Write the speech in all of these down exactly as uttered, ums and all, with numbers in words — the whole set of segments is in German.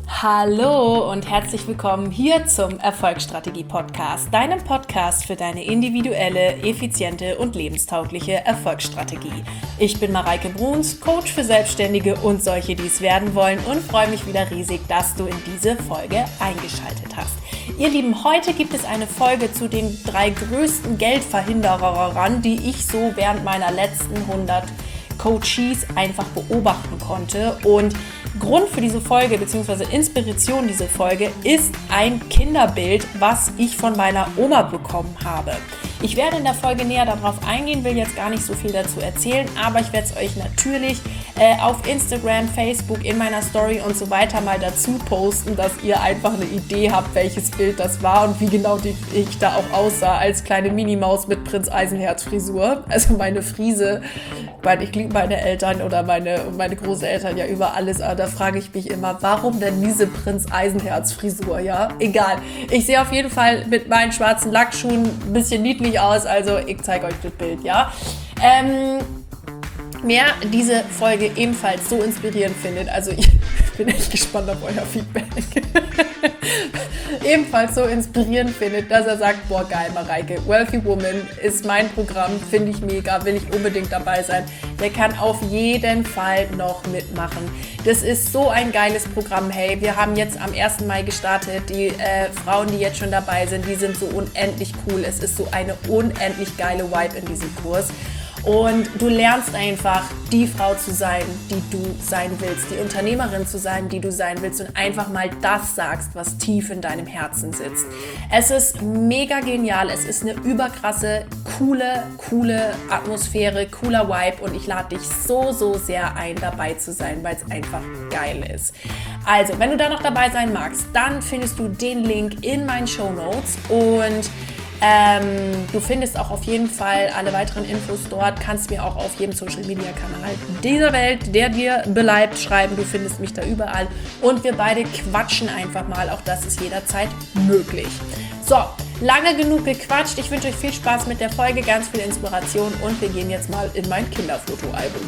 Hallo und herzlich willkommen hier zum Erfolgsstrategie-Podcast, deinem Podcast für deine individuelle, effiziente und lebenstaugliche Erfolgsstrategie. Ich bin Mareike Bruns, Coach für Selbstständige und solche, die es werden wollen, und freue mich wieder riesig, dass du in diese Folge eingeschaltet hast. Ihr Lieben, heute gibt es eine Folge zu den drei größten Geldverhinderern, die ich so während meiner letzten hundert Coaches einfach beobachten konnte. Und Grund für diese Folge bzw. Inspiration dieser Folge ist ein Kinderbild, was ich von meiner Oma bekommen habe. Ich werde in der Folge näher darauf eingehen, will jetzt gar nicht so viel dazu erzählen, aber ich werde es euch natürlich äh, auf Instagram, Facebook, in meiner Story und so weiter mal dazu posten, dass ihr einfach eine Idee habt, welches Bild das war und wie genau die, ich da auch aussah als kleine Minimaus mit Prinz Eisenherz Frisur. Also meine Frise, weil ich liebe meine Eltern oder meine, meine Großeltern ja über alles, aber da frage ich mich immer, warum denn diese Prinz Eisenherz Frisur, ja? Egal. Ich sehe auf jeden Fall mit meinen schwarzen Lackschuhen ein bisschen niedlich aus, also ich zeige euch das Bild, ja. Ähm, wer diese Folge ebenfalls so inspirierend findet, also ich bin echt gespannt auf euer Feedback, ebenfalls so inspirierend findet, dass er sagt, boah geil Mareike, Wealthy Woman ist mein Programm, finde ich mega, will ich unbedingt dabei sein, der kann auf jeden Fall noch mitmachen. Das ist so ein geiles Programm, hey, wir haben jetzt am ersten Mai gestartet, die äh, Frauen, die jetzt schon dabei sind, die sind so unendlich cool, es ist so eine unendlich geile Vibe in diesem Kurs. Und du lernst einfach, die Frau zu sein, die du sein willst, die Unternehmerin zu sein, die du sein willst und einfach mal das sagst, was tief in deinem Herzen sitzt. Es ist mega genial, es ist eine überkrasse, coole, coole Atmosphäre, cooler Vibe und ich lade dich so, so sehr ein, dabei zu sein, weil es einfach geil ist. Also, wenn du da noch dabei sein magst, dann findest du den Link in meinen Shownotes und Ähm, du findest auch auf jeden Fall alle weiteren Infos dort, kannst mir auch auf jedem Social-Media-Kanal dieser Welt, der dir beleibt, schreiben, du findest mich da überall und wir beide quatschen einfach mal, auch das ist jederzeit möglich. So, lange genug gequatscht, ich wünsche euch viel Spaß mit der Folge, ganz viel Inspiration und wir gehen jetzt mal in mein Kinderfotoalbum.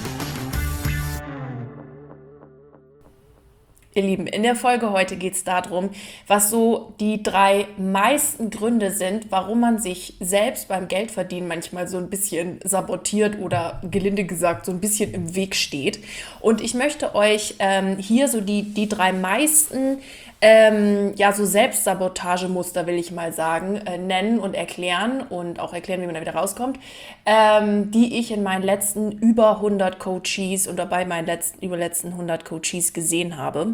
Ihr Lieben, in der Folge heute geht es darum, was so die drei meisten Gründe sind, warum man sich selbst beim Geldverdienen manchmal so ein bisschen sabotiert oder gelinde gesagt so ein bisschen im Weg steht. Und ich möchte euch ähm, hier so die, die drei meisten ähm, ja, so Selbstsabotagemuster, will ich mal sagen, äh, nennen und erklären und auch erklären, wie man da wieder rauskommt, ähm, die ich in meinen letzten über hundert Coaches und dabei meinen letzten, über letzten hundert Coaches gesehen habe.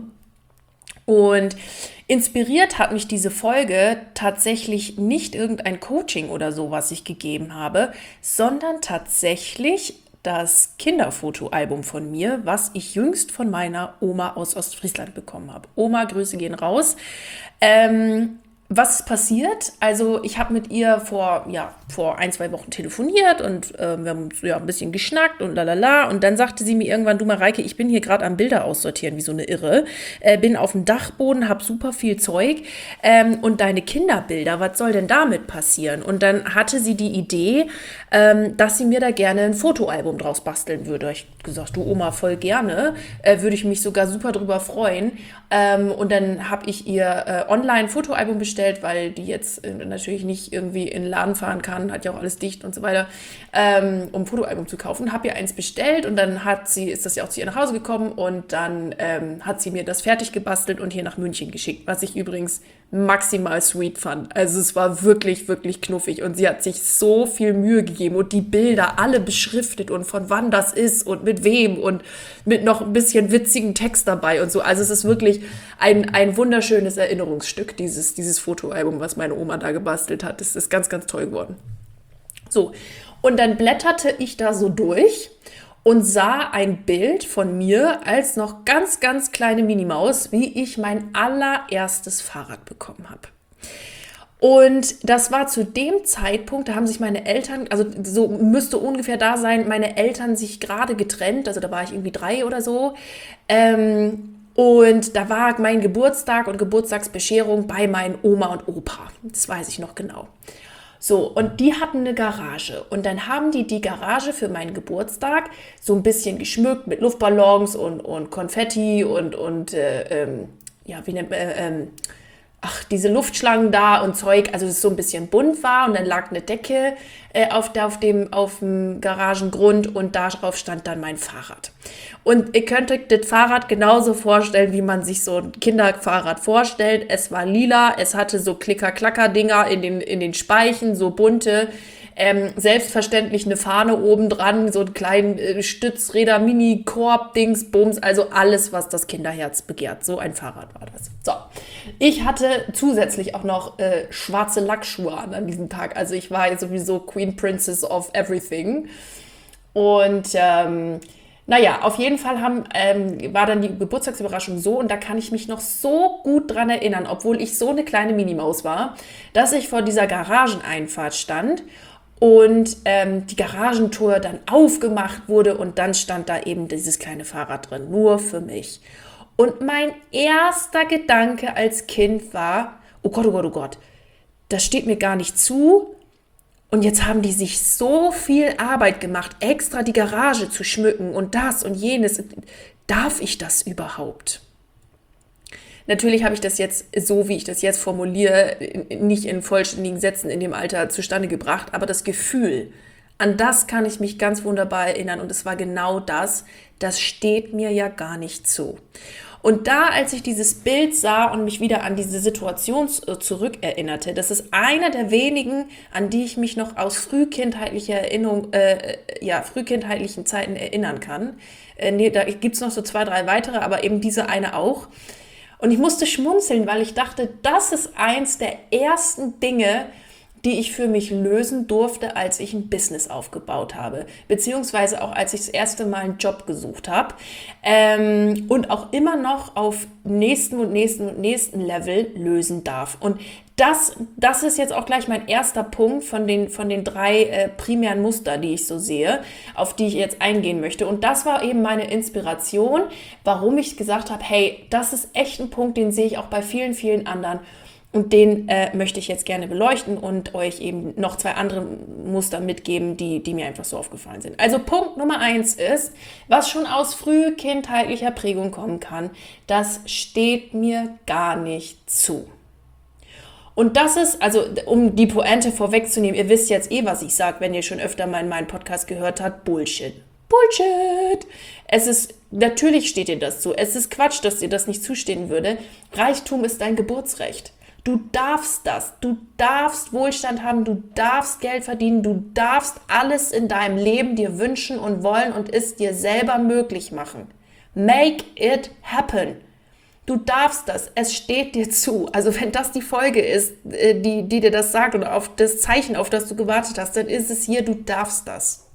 Und inspiriert hat mich diese Folge tatsächlich nicht irgendein Coaching oder so, was ich gegeben habe, sondern tatsächlich das Kinderfotoalbum von mir, was ich jüngst von meiner Oma aus Ostfriesland bekommen habe. Oma, Grüße gehen raus. Ähm, was ist passiert? Also ich habe mit ihr vor, ja, vor ein, zwei Wochen telefoniert und äh, wir haben ja, ein bisschen geschnackt und lalala. Und dann sagte sie mir irgendwann, du Mareike, ich bin hier gerade am Bilder aussortieren, wie so eine Irre. Äh, bin auf dem Dachboden, habe super viel Zeug. Ähm, und deine Kinderbilder, was soll denn damit passieren? Und dann hatte sie die Idee, ähm, dass sie mir da gerne ein Fotoalbum draus basteln würde. Ich habe gesagt, du Oma, voll gerne. Äh, würde ich mich sogar super drüber freuen. Ähm, und dann habe ich ihr äh, online ein Fotoalbum bestellt, weil die jetzt äh, natürlich nicht irgendwie in den Laden fahren kann, hat ja auch alles dicht und so weiter, ähm, um ein Fotoalbum zu kaufen. Habe ihr eins bestellt und dann hat sie, ist das ja auch zu ihr nach Hause gekommen und dann ähm, hat sie mir das fertig gebastelt und hier nach München geschickt, was ich übrigens maximal sweet fand. Also es war wirklich, wirklich knuffig und sie hat sich so viel Mühe gegeben und die Bilder alle beschriftet und von wann das ist und mit wem und mit noch ein bisschen witzigen Text dabei und so. Also es ist wirklich ein, ein wunderschönes Erinnerungsstück, dieses, dieses Fotoalbum, was meine Oma da gebastelt hat. Das ist ganz, ganz toll geworden. So, und dann blätterte ich da so durch und sah ein Bild von mir als noch ganz, ganz kleine Minimaus, wie ich mein allererstes Fahrrad bekommen habe. Und das war zu dem Zeitpunkt, da haben sich meine Eltern, also so müsste ungefähr da sein, meine Eltern sich gerade getrennt, also da war ich irgendwie drei oder so. Ähm, und da war mein Geburtstag und Geburtstagsbescherung bei meinen Oma und Opa. Das weiß ich noch genau. So, und die hatten eine Garage und dann haben die die Garage für meinen Geburtstag so ein bisschen geschmückt mit Luftballons und, und Konfetti und, und äh, ähm, ja, wie nennt man, äh, ähm, ach, diese Luftschlangen da und Zeug, also es so ein bisschen bunt war und dann lag eine Decke äh, auf, der, auf, dem, auf dem Garagengrund und darauf stand dann mein Fahrrad. Und ihr könnt euch das Fahrrad genauso vorstellen, wie man sich so ein Kinderfahrrad vorstellt. Es war lila, es hatte so Klicker-Klacker-Dinger in den, in den Speichen, so bunte, ähm, selbstverständlich eine Fahne oben dran, so einen kleinen äh, Stützräder, Mini-Korb, Dings, Bums, also alles, was das Kinderherz begehrt. So ein Fahrrad war das. So, ich hatte zusätzlich auch noch äh, schwarze Lackschuhe an an diesem Tag. Also ich war sowieso Queen Princess of Everything. Und ähm, naja, auf jeden Fall haben, ähm, war dann die Geburtstagsüberraschung so, und da kann ich mich noch so gut dran erinnern, obwohl ich so eine kleine Minimaus war, dass ich vor dieser Garageneinfahrt stand und ähm, die Garagentür dann aufgemacht wurde und dann stand da eben dieses kleine Fahrrad drin, nur für mich. Und mein erster Gedanke als Kind war, oh Gott, oh Gott, oh Gott, das steht mir gar nicht zu. Und jetzt haben die sich so viel Arbeit gemacht, extra die Garage zu schmücken und das und jenes. Darf ich das überhaupt? Natürlich habe ich das jetzt, so wie ich das jetzt formuliere, nicht in vollständigen Sätzen in dem Alter zustande gebracht, aber das Gefühl, an das kann ich mich ganz wunderbar erinnern und es war genau das, das steht mir ja gar nicht zu. Und da, als ich dieses Bild sah und mich wieder an diese Situation zurückerinnerte, das ist einer der wenigen, an die ich mich noch aus frühkindheitlicher Erinnerung, äh, ja, frühkindheitlichen Zeiten erinnern kann. Äh, nee, da gibt es noch so zwei, drei weitere, aber eben diese eine auch. Und ich musste schmunzeln, weil ich dachte, das ist eins der ersten Dinge, die ich für mich lösen durfte, als ich ein Business aufgebaut habe, beziehungsweise auch als ich das erste Mal einen Job gesucht habe ähm, und auch immer noch auf nächsten und nächsten und nächsten Level lösen darf. Und das, das ist jetzt auch gleich mein erster Punkt von den, von den drei äh, primären Muster, die ich so sehe, auf die ich jetzt eingehen möchte. Und das war eben meine Inspiration, warum ich gesagt habe, hey, das ist echt ein Punkt, den sehe ich auch bei vielen, vielen anderen. Und den äh, möchte ich jetzt gerne beleuchten und euch eben noch zwei andere Muster mitgeben, die, die mir einfach so aufgefallen sind. Also Punkt Nummer eins ist, was schon aus frühkindheitlicher Prägung kommen kann, das steht mir gar nicht zu. Und das ist, also um die Pointe vorwegzunehmen, ihr wisst jetzt eh, was ich sage, wenn ihr schon öfter mal in meinen Podcast gehört habt, Bullshit. Bullshit! Es ist, natürlich steht dir das zu, es ist Quatsch, dass dir das nicht zustehen würde. Reichtum ist dein Geburtsrecht. Du darfst das, du darfst Wohlstand haben, du darfst Geld verdienen, du darfst alles in deinem Leben dir wünschen und wollen und es dir selber möglich machen. Make it happen. Du darfst das, es steht dir zu. Also wenn das die Folge ist, die, die dir das sagt oder auf das Zeichen, auf das du gewartet hast, dann ist es hier, du darfst das.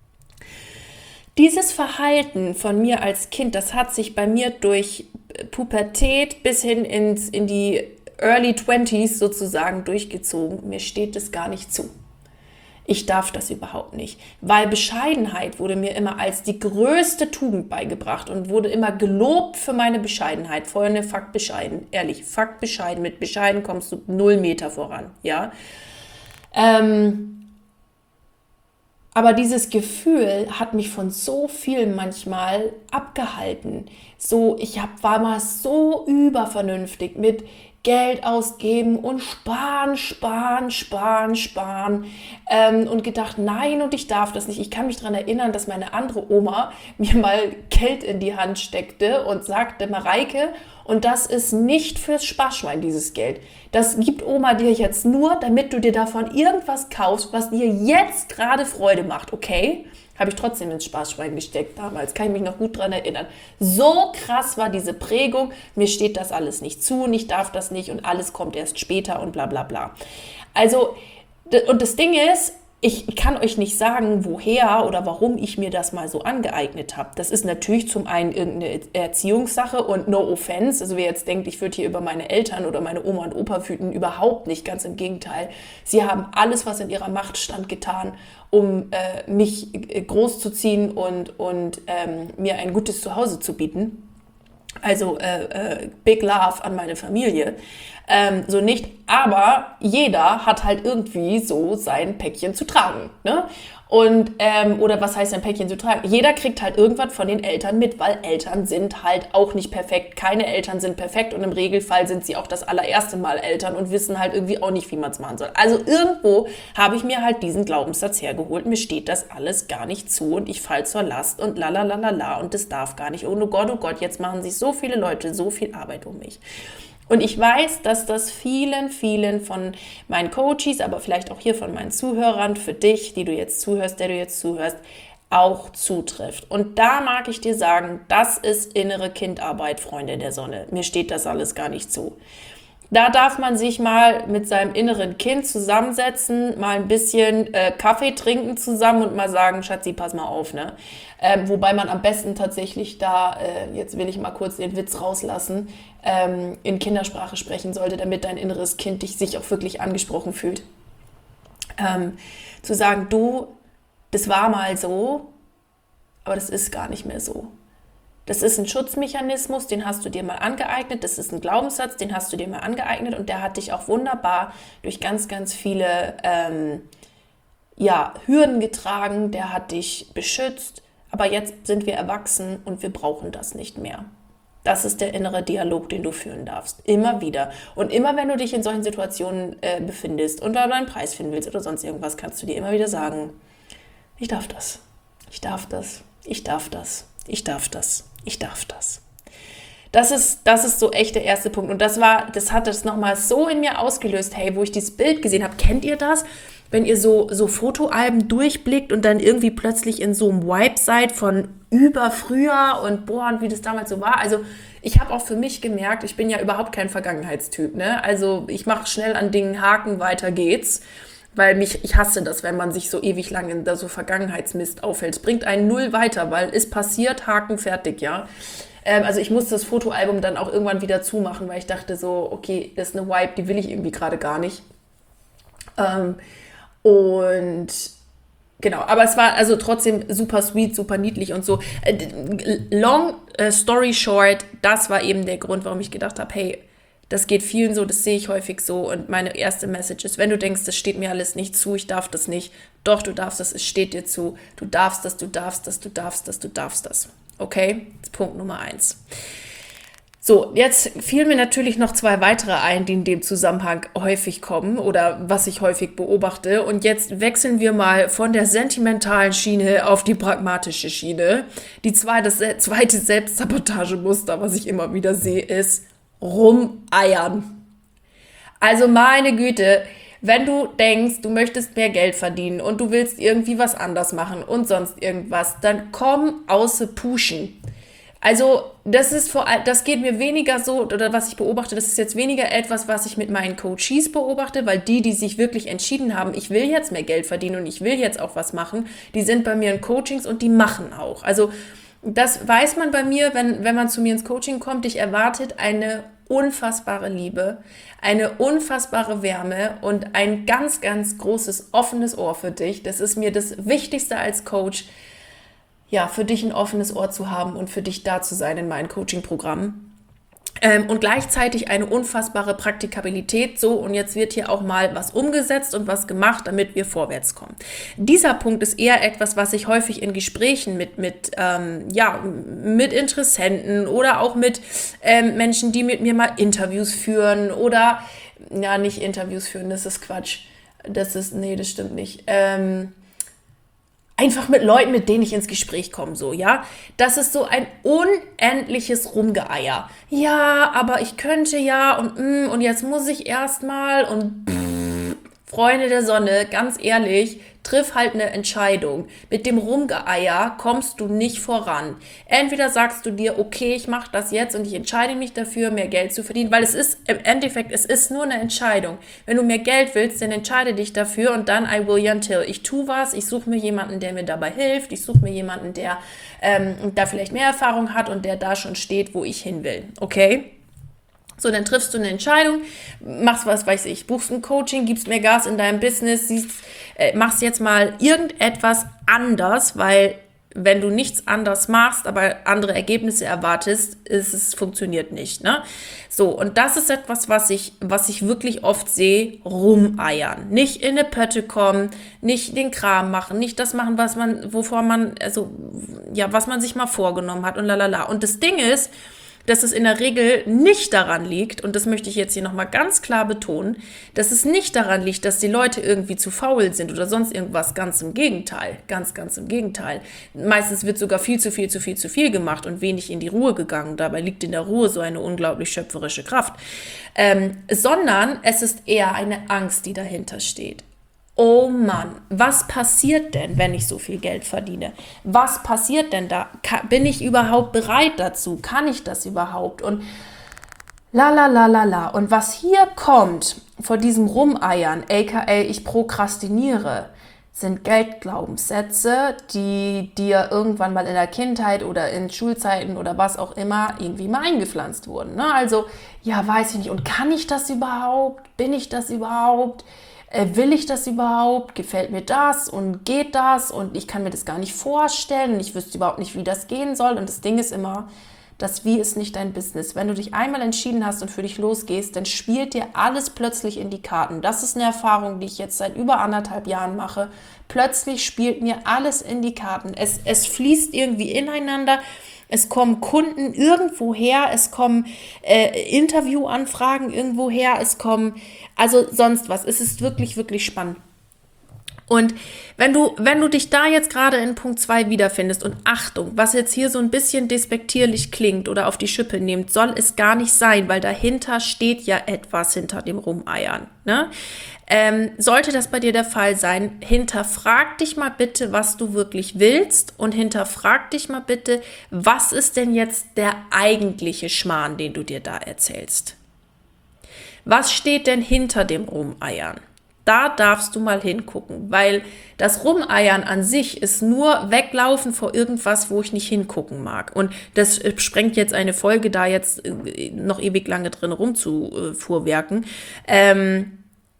Dieses Verhalten von mir als Kind, das hat sich bei mir durch Pubertät bis hin ins, in die Early Twenties sozusagen durchgezogen. Mir steht es gar nicht zu. Ich darf das überhaupt nicht, weil Bescheidenheit wurde mir immer als die größte Tugend beigebracht und wurde immer gelobt für meine Bescheidenheit. Freunde, Fakt bescheiden, ehrlich, Fakt bescheiden. Mit bescheiden kommst du null Meter voran, ja. Ähm, aber dieses Gefühl hat mich von so viel manchmal abgehalten. So, ich hab, war mal so übervernünftig mit Geld ausgeben und sparen, sparen, sparen, sparen ähm, und gedacht, nein, und ich darf das nicht. Ich kann mich daran erinnern, dass meine andere Oma mir mal Geld in die Hand steckte und sagte, Mareike, und das ist nicht fürs Sparschwein, dieses Geld. Das gibt Oma dir jetzt nur, damit du dir davon irgendwas kaufst, was dir jetzt gerade Freude macht, okay? Habe ich trotzdem ins Sparschwein gesteckt damals, kann ich mich noch gut dran erinnern. So krass war diese Prägung, mir steht das alles nicht zu und ich darf das nicht und alles kommt erst später und bla bla bla. Also, und das Ding ist, ich kann euch nicht sagen, woher oder warum ich mir das mal so angeeignet habe. Das ist natürlich zum einen irgendeine Erziehungssache und no offense. Also wer jetzt denkt, ich würde hier über meine Eltern oder meine Oma und Opa wüten, überhaupt nicht, ganz im Gegenteil. Sie haben alles, was in ihrer Macht stand, getan, um äh, mich großzuziehen und, und ähm, mir ein gutes Zuhause zu bieten. Also äh, äh, Big Love an meine Familie. Ähm, so nicht, aber jeder hat halt irgendwie so sein Päckchen zu tragen. Ne? Und, ähm, oder was heißt ein Päckchen zu tragen? Jeder kriegt halt irgendwas von den Eltern mit, weil Eltern sind halt auch nicht perfekt. Keine Eltern sind perfekt und im Regelfall sind sie auch das allererste Mal Eltern und wissen halt irgendwie auch nicht, wie man es machen soll. Also irgendwo habe ich mir halt diesen Glaubenssatz hergeholt, mir steht das alles gar nicht zu und ich fall zur Last und lalalala und das darf gar nicht. Und oh Gott, oh Gott, jetzt machen sich so viele Leute so viel Arbeit um mich. Und ich weiß, dass das vielen, vielen von meinen Coaches, aber vielleicht auch hier von meinen Zuhörern, für dich, die du jetzt zuhörst, der du jetzt zuhörst, auch zutrifft. Und da mag ich dir sagen, das ist innere Kindarbeit, Freunde der Sonne. Mir steht das alles gar nicht zu. Da darf man sich mal mit seinem inneren Kind zusammensetzen, mal ein bisschen äh, Kaffee trinken zusammen und mal sagen, Schatzi, pass mal auf, ne? Ähm, wobei man am besten tatsächlich da, äh, jetzt will ich mal kurz den Witz rauslassen, ähm, in Kindersprache sprechen sollte, damit dein inneres Kind dich sich auch wirklich angesprochen fühlt. Ähm, zu sagen, du, das war mal so, aber das ist gar nicht mehr so. Das ist ein Schutzmechanismus, den hast du dir mal angeeignet, das ist ein Glaubenssatz, den hast du dir mal angeeignet und der hat dich auch wunderbar durch ganz, ganz viele ähm, ja, Hürden getragen, der hat dich beschützt, aber jetzt sind wir erwachsen und wir brauchen das nicht mehr. Das ist der innere Dialog, den du führen darfst, immer wieder. Und immer, wenn du dich in solchen Situationen äh, befindest und da deinen Preis finden willst oder sonst irgendwas, kannst du dir immer wieder sagen, ich darf das, ich darf das, ich darf das, ich darf das. Ich darf das. Das ist, das ist so echt der erste Punkt. Und das war, das hat das nochmal so in mir ausgelöst, hey, wo ich dieses Bild gesehen habe. Kennt ihr das? Wenn ihr so, so Fotoalben durchblickt und dann irgendwie plötzlich in so einem Vibe seid von über früher und boah, und wie das damals so war. Also ich habe auch für mich gemerkt, ich bin ja überhaupt kein Vergangenheitstyp, ne? Also ich mache schnell an Dingen Haken, weiter geht's. Weil mich, ich hasse das, wenn man sich so ewig lang in so Vergangenheitsmist aufhält. Es bringt einen null weiter, weil es passiert, Haken, fertig, ja. Ähm, also ich musste das Fotoalbum dann auch irgendwann wieder zumachen, weil ich dachte so, okay, das ist eine Vibe, die will ich irgendwie gerade gar nicht. Ähm, und genau, aber es war also trotzdem super sweet, super niedlich und so. Long story short, das war eben der Grund, warum ich gedacht habe, hey, das geht vielen so, das sehe ich häufig so und meine erste Message ist, wenn du denkst, das steht mir alles nicht zu, ich darf das nicht, doch, du darfst das, es steht dir zu, du darfst das, du darfst das, du darfst das, du darfst das, okay? Das ist Punkt Nummer eins. So, jetzt fielen mir natürlich noch zwei weitere ein, die in dem Zusammenhang häufig kommen oder was ich häufig beobachte und jetzt wechseln wir mal von der sentimentalen Schiene auf die pragmatische Schiene. Die zweite, das zweite Selbstsabotagemuster, was ich immer wieder sehe, ist rumeiern. Also meine Güte, wenn du denkst, du möchtest mehr Geld verdienen und du willst irgendwie was anders machen und sonst irgendwas, dann komm außer Puschen. Also das ist vor allem, das geht mir weniger so, oder was ich beobachte, das ist jetzt weniger etwas, was ich mit meinen Coaches beobachte, weil die, die sich wirklich entschieden haben, ich will jetzt mehr Geld verdienen und ich will jetzt auch was machen, die sind bei mir in Coachings und die machen auch. Also das weiß man bei mir, wenn, wenn man zu mir ins Coaching kommt, dich erwartet eine unfassbare Liebe, eine unfassbare Wärme und ein ganz, ganz großes offenes Ohr für dich. Das ist mir das Wichtigste als Coach, ja, für dich ein offenes Ohr zu haben und für dich da zu sein in meinem Coaching-Programm. Ähm, und gleichzeitig eine unfassbare Praktikabilität. So, und jetzt wird hier auch mal was umgesetzt und was gemacht, damit wir vorwärts kommen. Dieser Punkt ist eher etwas, was ich häufig in Gesprächen mit, mit, ähm, ja, mit Interessenten oder auch mit ähm, Menschen, die mit mir mal Interviews führen oder, ja, nicht Interviews führen, das ist Quatsch. Das ist, nee, das stimmt nicht. Ähm, Einfach mit Leuten, mit denen ich ins Gespräch komme, so, ja. Das ist so ein unendliches Rumgeeier. Ja, aber ich könnte ja und mm, und jetzt muss ich erstmal und pff, Freunde der Sonne, ganz ehrlich, triff halt eine Entscheidung. Mit dem Rumgeeier kommst du nicht voran. Entweder sagst du dir, okay, ich mache das jetzt und ich entscheide mich dafür, mehr Geld zu verdienen, weil es ist im Endeffekt, es ist nur eine Entscheidung. Wenn du mehr Geld willst, dann entscheide dich dafür und dann I will until. Ich tue was, ich suche mir jemanden, der mir dabei hilft, ich suche mir jemanden, der ähm, da vielleicht mehr Erfahrung hat und der da schon steht, wo ich hin will. Okay? So, dann triffst du eine Entscheidung, machst was, weiß ich, buchst ein Coaching, gibst mehr Gas in deinem Business, siehst, äh, machst jetzt mal irgendetwas anders, weil wenn du nichts anderes machst, aber andere Ergebnisse erwartest, ist es funktioniert nicht, ne? So, und das ist etwas, was ich, was ich wirklich oft sehe, rumeiern. Nicht in eine Pötte kommen, nicht den Kram machen, nicht das machen, was man, wovor man, also, ja, was man sich mal vorgenommen hat und lalala. Und das Ding ist, dass es in der Regel nicht daran liegt, und das möchte ich jetzt hier nochmal ganz klar betonen, dass es nicht daran liegt, dass die Leute irgendwie zu faul sind oder sonst irgendwas, ganz im Gegenteil, ganz, ganz im Gegenteil. Meistens wird sogar viel zu viel, zu viel, zu viel gemacht und wenig in die Ruhe gegangen. Dabei liegt in der Ruhe so eine unglaublich schöpferische Kraft. Ähm, sondern es ist eher eine Angst, die dahinter steht. Oh Mann, was passiert denn, wenn ich so viel Geld verdiene? Was passiert denn da? Bin ich überhaupt bereit dazu? Kann ich das überhaupt? Und la la la la la. Und was hier kommt vor diesem Rumeiern, aka ich prokrastiniere, sind Geldglaubenssätze, die dir irgendwann mal in der Kindheit oder in Schulzeiten oder was auch immer irgendwie mal eingepflanzt wurden. Ne? Also, ja, weiß ich nicht. Und kann ich das überhaupt? Bin ich das überhaupt? Will ich das überhaupt? Gefällt mir das? Und geht das? Und ich kann mir das gar nicht vorstellen. Und ich wüsste überhaupt nicht, wie das gehen soll. Und das Ding ist immer, das Wie ist nicht dein Business. Wenn du dich einmal entschieden hast und für dich losgehst, dann spielt dir alles plötzlich in die Karten. Das ist eine Erfahrung, die ich jetzt seit über anderthalb Jahren mache. Plötzlich spielt mir alles in die Karten. Es, es fließt irgendwie ineinander. Es kommen Kunden irgendwo her, es kommen äh, Interviewanfragen irgendwo her, es kommen, also sonst was. Es ist wirklich, wirklich spannend. Und wenn du, wenn du dich da jetzt gerade in Punkt zwei wiederfindest, und Achtung, was jetzt hier so ein bisschen despektierlich klingt oder auf die Schippe nehmt, soll es gar nicht sein, weil dahinter steht ja etwas hinter dem Rumeiern, ne? Ähm, sollte das bei dir der Fall sein, hinterfrag dich mal bitte, was du wirklich willst, und hinterfrag dich mal bitte, was ist denn jetzt der eigentliche Schmarrn, den du dir da erzählst? Was steht denn hinter dem Rumeiern? Da darfst du mal hingucken, weil das Rumeiern an sich ist nur Weglaufen vor irgendwas, wo ich nicht hingucken mag. Und das sprengt jetzt eine Folge, da jetzt noch ewig lange drin rumzufuhrwerken. Ähm,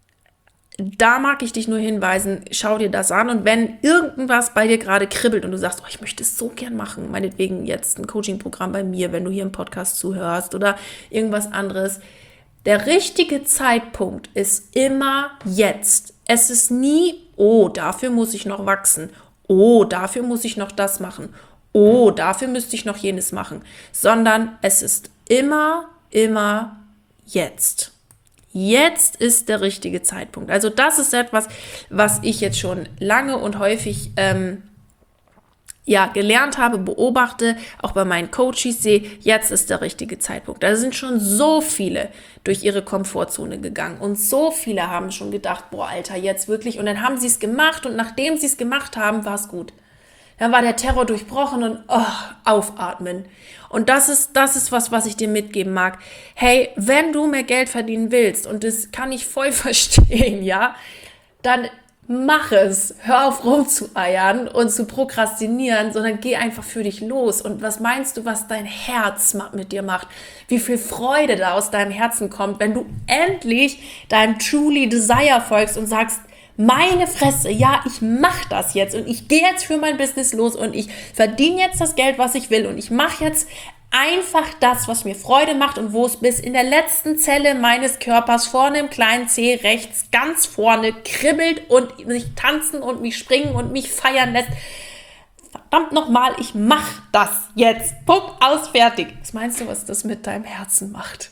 Da mag ich dich nur hinweisen, schau dir das an, und wenn irgendwas bei dir gerade kribbelt und du sagst, oh, ich möchte es so gern machen, meinetwegen jetzt ein Coaching-Programm bei mir, wenn du hier im Podcast zuhörst oder irgendwas anderes, der richtige Zeitpunkt ist immer jetzt. Es ist nie, oh, dafür muss ich noch wachsen, oh, dafür muss ich noch das machen, oh, dafür müsste ich noch jenes machen, sondern es ist immer, immer jetzt. Jetzt ist der richtige Zeitpunkt. Also das ist etwas, was ich jetzt schon lange und häufig ähm, ja, gelernt habe, beobachte, auch bei meinen Coaches sehe, jetzt ist der richtige Zeitpunkt. Da sind schon so viele durch ihre Komfortzone gegangen und so viele haben schon gedacht, boah, Alter, jetzt wirklich. Und dann haben sie es gemacht, und nachdem sie es gemacht haben, war es gut. Dann war der Terror durchbrochen und oh, aufatmen. Und das ist, das ist was, was ich dir mitgeben mag. Hey, wenn du mehr Geld verdienen willst, und das kann ich voll verstehen, ja, dann mach es. Hör auf rumzueiern und zu prokrastinieren, sondern geh einfach für dich los. Und was meinst du, was dein Herz mit dir macht? Wie viel Freude da aus deinem Herzen kommt, wenn du endlich deinem Truly Desire folgst und sagst, meine Fresse, ja, ich mache das jetzt und ich gehe jetzt für mein Business los und ich verdiene jetzt das Geld, was ich will, und ich mache jetzt einfach das, was mir Freude macht und wo es bis in der letzten Zelle meines Körpers vorne im kleinen Zeh rechts ganz vorne kribbelt und mich tanzen und mich springen und mich feiern lässt. Verdammt nochmal, ich mache das jetzt. Punkt, aus, fertig. Was meinst du, was das mit deinem Herzen macht?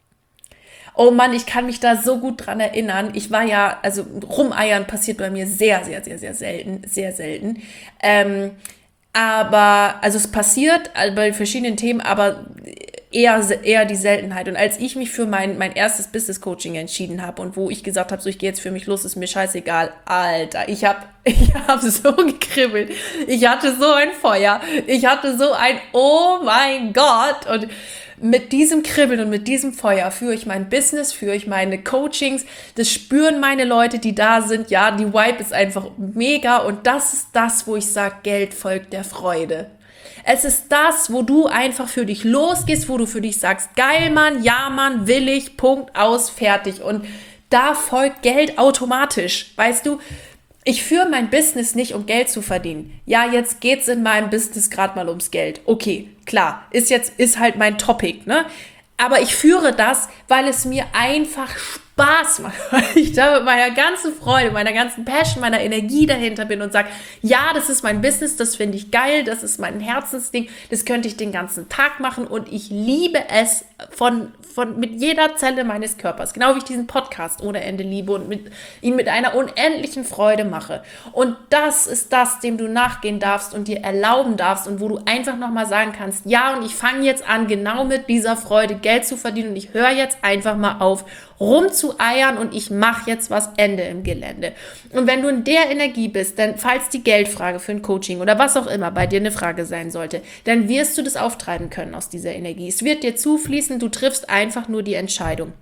Oh Mann, ich kann mich da so gut dran erinnern. Ich war ja, also Rumeiern passiert bei mir sehr, sehr, sehr, sehr selten, sehr selten. Ähm, aber, also es passiert bei verschiedenen Themen, aber eher, eher die Seltenheit. Und als ich mich für mein, mein erstes Business-Coaching entschieden habe und wo ich gesagt habe, so ich gehe jetzt für mich los, ist mir scheißegal, Alter, ich habe ich hab so gekribbelt. Ich hatte so ein Feuer. Ich hatte so ein Oh mein Gott. Und mit diesem Kribbeln und mit diesem Feuer führe ich mein Business, führe ich meine Coachings. Das spüren meine Leute, die da sind. Ja, die Vibe ist einfach mega. Und das ist das, wo ich sage, Geld folgt der Freude. Es ist das, wo du einfach für dich losgehst, wo du für dich sagst, geil Mann, ja Mann, will ich, Punkt, aus, fertig. Und da folgt Geld automatisch. Weißt du, Ich führe mein Business nicht, um Geld zu verdienen. Ja, jetzt geht's in meinem Business gerade mal ums Geld. Okay, klar, ist jetzt, ist halt mein Topic, ne? Aber ich führe das, weil es mir einfach Spaß macht, weil ich da mit meiner ganzen Freude, meiner ganzen Passion, meiner Energie dahinter bin und sage, ja, das ist mein Business, das finde ich geil, das ist mein Herzensding, das könnte ich den ganzen Tag machen und ich liebe es von, von mit jeder Zelle meines Körpers, genau wie ich diesen Podcast ohne Ende liebe und mit, ihn mit einer unendlichen Freude mache. Und das ist das, dem du nachgehen darfst und dir erlauben darfst und wo du einfach nochmal sagen kannst, ja, und ich fange jetzt an, genau mit dieser Freude Geld zu verdienen und ich höre jetzt einfach mal auf, rumzueiern und ich mache jetzt was, Ende im Gelände. Und wenn du in der Energie bist, dann, falls die Geldfrage für ein Coaching oder was auch immer bei dir eine Frage sein sollte, dann wirst du das auftreiben können aus dieser Energie. Es wird dir zufließen, du triffst einfach nur die Entscheidung.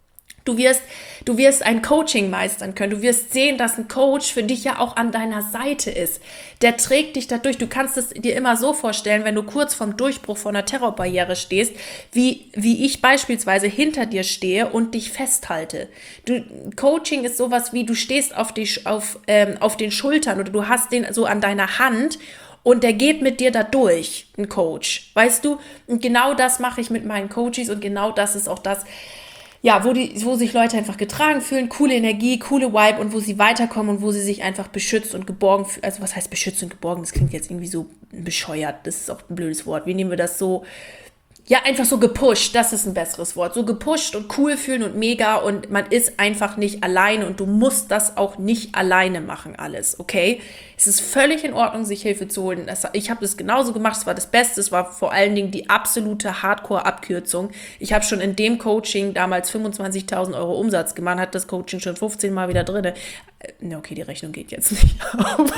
Du wirst, du wirst ein Coaching meistern können. Du wirst sehen, dass ein Coach für dich ja auch an deiner Seite ist. Der trägt dich dadurch. Du kannst es dir immer so vorstellen, wenn du kurz vorm Durchbruch von einer Terrorbarriere stehst, wie, wie ich beispielsweise hinter dir stehe und dich festhalte. Du, Coaching ist sowas wie, du stehst auf, die, auf, ähm, auf den Schultern oder du hast den so an deiner Hand und der geht mit dir da durch, ein Coach. Weißt du? Und genau das mache ich mit meinen Coaches und genau das ist auch das, ja, wo, die, wo sich Leute einfach getragen fühlen, coole Energie, coole Vibe und wo sie weiterkommen und wo sie sich einfach beschützt und geborgen fühlen. Also was heißt beschützt und geborgen? Das klingt jetzt irgendwie so bescheuert. Das ist auch ein blödes Wort. Wie nehmen wir das so? Ja, einfach so gepusht, das ist ein besseres Wort. So gepusht und cool fühlen und mega und man ist einfach nicht alleine und du musst das auch nicht alleine machen alles, okay? Es ist völlig in Ordnung, sich Hilfe zu holen. Das, ich habe das genauso gemacht, es war das Beste, es war vor allen Dingen die absolute Hardcore-Abkürzung. Ich habe schon in dem Coaching damals fünfundzwanzigtausend Euro Umsatz gemacht, hat das Coaching schon fünfzehn Mal wieder drin. Ne, okay, die Rechnung geht jetzt nicht auf.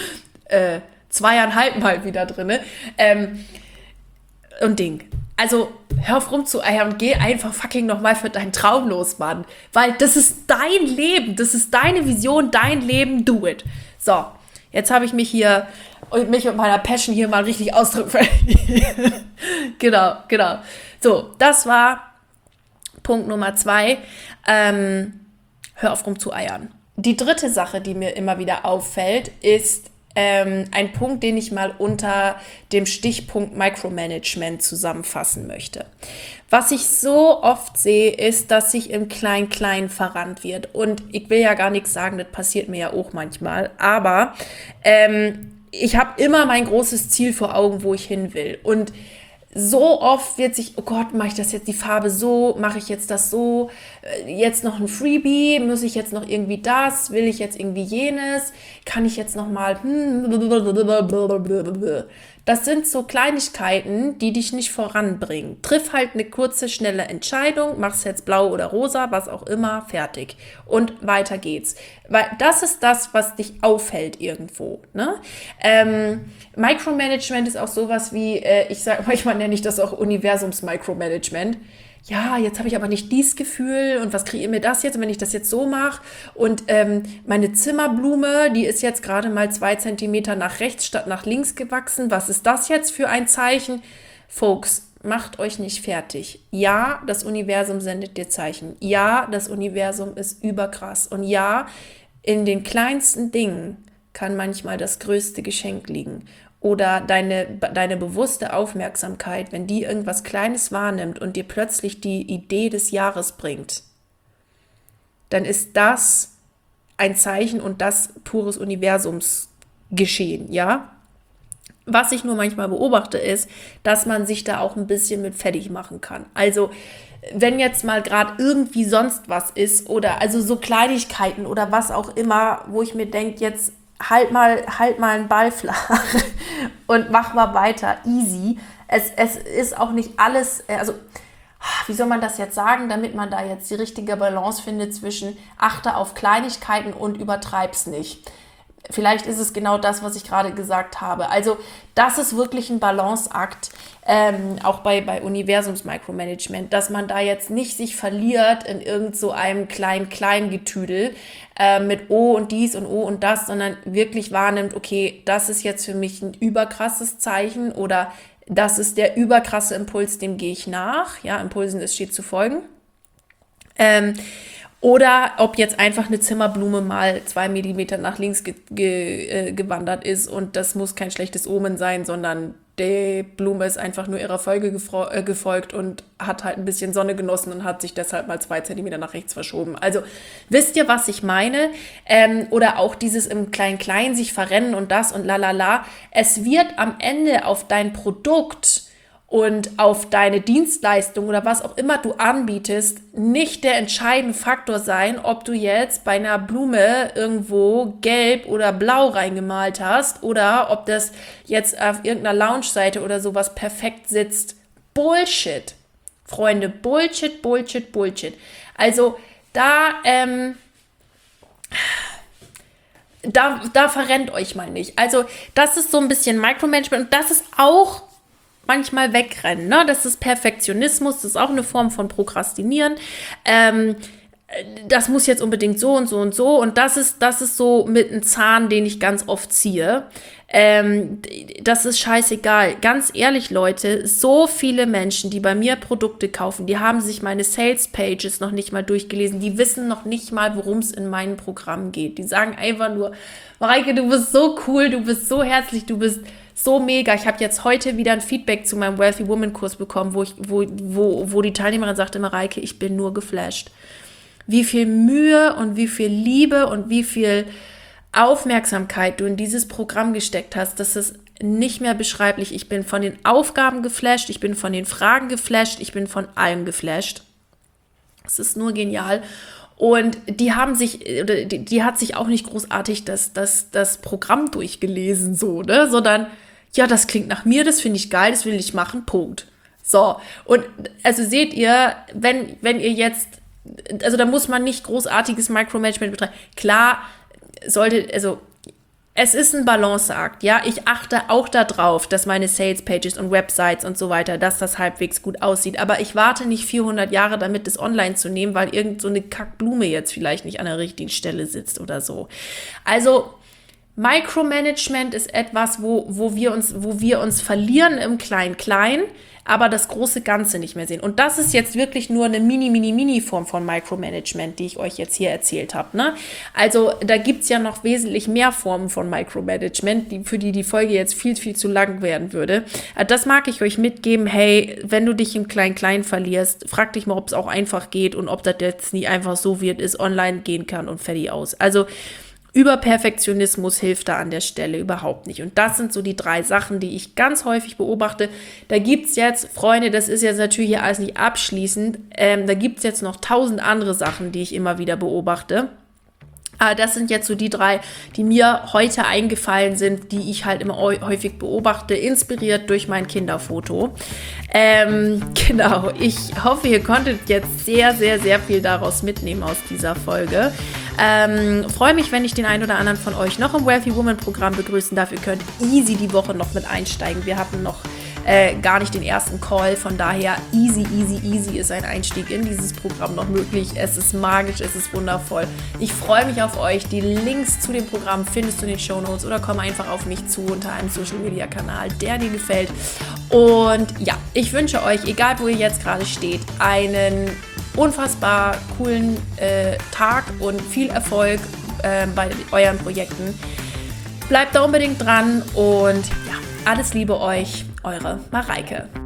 äh, zweieinhalb Mal wieder drin. Ähm, und Ding. Also hör auf rumzueiern und geh einfach fucking nochmal für deinen Traum los, Mann. Weil das ist dein Leben, das ist deine Vision, dein Leben, do it. So, jetzt habe ich mich hier, mich mit meiner Passion hier mal richtig ausdrücken. Genau, genau. So, das war Punkt Nummer zwei. Ähm, hör auf rumzueiern. Die dritte Sache, die mir immer wieder auffällt, ist, Ähm, ein Punkt, den ich mal unter dem Stichpunkt Micromanagement zusammenfassen möchte. Was ich so oft sehe, ist, dass sich im Klein-Klein verrannt wird. Und ich will ja gar nichts sagen, das passiert mir ja auch manchmal. Aber ähm, ich habe immer mein großes Ziel vor Augen, wo ich hin will. Und so oft wird sich, oh Gott, mache ich das jetzt die Farbe so, mache ich jetzt das so, jetzt noch ein Freebie, muss ich jetzt noch irgendwie das, will ich jetzt irgendwie jenes, kann ich jetzt noch mal, das sind so Kleinigkeiten, die dich nicht voranbringen. Triff halt eine kurze, schnelle Entscheidung, mach's jetzt blau oder rosa, was auch immer, fertig. Und weiter geht's. Weil das ist das, was dich aufhält irgendwo. Ne? Ähm, Micromanagement ist auch sowas wie, äh, ich sage, manchmal nenne ich das auch Universums-Micromanagement. Ja, jetzt habe ich aber nicht dieses Gefühl und was kreiert mir das jetzt, und wenn ich das jetzt so mache und ähm, meine Zimmerblume, die ist jetzt gerade mal zwei Zentimeter nach rechts statt nach links gewachsen, was ist das jetzt für ein Zeichen? Folks, macht euch nicht fertig. Ja, das Universum sendet dir Zeichen. Ja, das Universum ist überkrass und ja, in den kleinsten Dingen kann manchmal das größte Geschenk liegen. Oder deine, deine bewusste Aufmerksamkeit, wenn die irgendwas Kleines wahrnimmt und dir plötzlich die Idee des Jahres bringt, dann ist das ein Zeichen und das pures Universumsgeschehen, ja? Was ich nur manchmal beobachte, ist, dass man sich da auch ein bisschen mit fertig machen kann. Also, wenn jetzt mal gerade irgendwie sonst was ist oder also so Kleinigkeiten oder was auch immer, wo ich mir denke, jetzt halt mal, halt mal einen Ball flach und mach mal weiter, easy. Es, es ist auch nicht alles, also wie soll man das jetzt sagen, damit man da jetzt die richtige Balance findet zwischen achte auf Kleinigkeiten und übertreib's nicht. Vielleicht ist es genau das, was ich gerade gesagt habe. Also das ist wirklich ein Balanceakt, ähm, auch bei, bei Universums-Micromanagement, dass man da jetzt nicht sich verliert in irgend so einem Klein-Klein-Getüdel äh, mit Oh und dies und Oh und das, sondern wirklich wahrnimmt, okay, das ist jetzt für mich ein überkrasses Zeichen oder das ist der überkrasse Impuls, dem gehe ich nach. Ja, Impulsen ist steht zu folgen. Ähm, Oder ob jetzt einfach eine Zimmerblume mal zwei Millimeter nach links ge ge äh, gewandert ist und das muss kein schlechtes Omen sein, sondern die Blume ist einfach nur ihrer Folge äh, gefolgt und hat halt ein bisschen Sonne genossen und hat sich deshalb mal zwei Zentimeter nach rechts verschoben. Also wisst ihr, was ich meine? Ähm, oder auch dieses im Klein-Klein sich verrennen und das und lalala. Es wird am Ende auf dein Produkt und auf deine Dienstleistung oder was auch immer du anbietest, nicht der entscheidende Faktor sein, ob du jetzt bei einer Blume irgendwo gelb oder blau reingemalt hast oder ob das jetzt auf irgendeiner Lounge-Seite oder sowas perfekt sitzt. Bullshit. Freunde, Bullshit, Bullshit, Bullshit. Also da, ähm, da, da verrennt euch mal nicht. Also das ist so ein bisschen Micromanagement und das ist auch manchmal wegrennen, ne? Das ist Perfektionismus, das ist auch eine Form von Prokrastinieren. Ähm, das muss jetzt unbedingt so und so und so und das ist, das ist so mit einem Zahn, den ich ganz oft ziehe. Ähm, das ist scheißegal. Ganz ehrlich, Leute, so viele Menschen, die bei mir Produkte kaufen, die haben sich meine Sales-Pages noch nicht mal durchgelesen, die wissen noch nicht mal, worum es in meinem Programm geht. Die sagen einfach nur, Mareike, du bist so cool, du bist so herzlich, du bist so mega. Ich habe jetzt heute wieder ein Feedback zu meinem Wealthy Woman Kurs bekommen, wo, ich, wo, wo, wo die Teilnehmerin sagte, Mareike, ich bin nur geflasht. Wie viel Mühe und wie viel Liebe und wie viel Aufmerksamkeit du in dieses Programm gesteckt hast, das ist nicht mehr beschreiblich. Ich bin von den Aufgaben geflasht, ich bin von den Fragen geflasht, ich bin von allem geflasht. Es ist nur genial. Und die haben sich, oder die, die hat sich auch nicht großartig das, das, das Programm durchgelesen, so, ne? Sondern, ja, das klingt nach mir, das finde ich geil, das will ich machen, Punkt. So, und also seht ihr, wenn, wenn ihr jetzt, also da muss man nicht großartiges Micromanagement betreiben. Klar, sollte, also es ist ein Balanceakt, ja, ich achte auch darauf, dass meine Sales-Pages und Websites und so weiter, dass das halbwegs gut aussieht, aber ich warte nicht vierhundert Jahre damit, das online zu nehmen, weil irgend so eine Kackblume jetzt vielleicht nicht an der richtigen Stelle sitzt oder so. Also Micromanagement ist etwas, wo, wo, wir uns, wo wir uns verlieren im Klein-Klein, aber das große Ganze nicht mehr sehen. Und das ist jetzt wirklich nur eine Mini-Mini-Mini-Form von Micromanagement, die ich euch jetzt hier erzählt habe. Ne? Also da gibt es ja noch wesentlich mehr Formen von Micromanagement, die, für die die Folge jetzt viel, viel zu lang werden würde. Das mag ich euch mitgeben. Hey, wenn du dich im Klein-Klein verlierst, frag dich mal, ob es auch einfach geht und ob das jetzt nie einfach so wird, ist, online gehen kann und fertig aus. Also Überperfektionismus hilft da an der Stelle überhaupt nicht. Und das sind so die drei Sachen, die ich ganz häufig beobachte. Da gibt es jetzt, Freunde, das ist jetzt natürlich hier alles nicht abschließend, ähm, da gibt es jetzt noch tausend andere Sachen, die ich immer wieder beobachte. Aber das sind jetzt so die drei, die mir heute eingefallen sind, die ich halt immer häufig beobachte, inspiriert durch mein Kinderfoto. Ähm, genau, ich hoffe, ihr konntet jetzt sehr, sehr, sehr viel daraus mitnehmen aus dieser Folge. Ähm, freue mich, wenn ich den einen oder anderen von euch noch im Wealthy Woman Programm begrüßen darf. Ihr könnt easy die Woche noch mit einsteigen. Wir hatten noch äh, gar nicht den ersten Call, von daher easy, easy, easy ist ein Einstieg in dieses Programm noch möglich. Es ist magisch, es ist wundervoll. Ich freue mich auf euch. Die Links zu dem Programm findest du in den Shownotes oder komm einfach auf mich zu unter einem Social Media Kanal, der dir gefällt. Und ja, ich wünsche euch, egal wo ihr jetzt gerade steht, einen unfassbar coolen äh, Tag und viel Erfolg äh, bei euren Projekten. Bleibt da unbedingt dran und ja, alles Liebe euch, eure Mareike.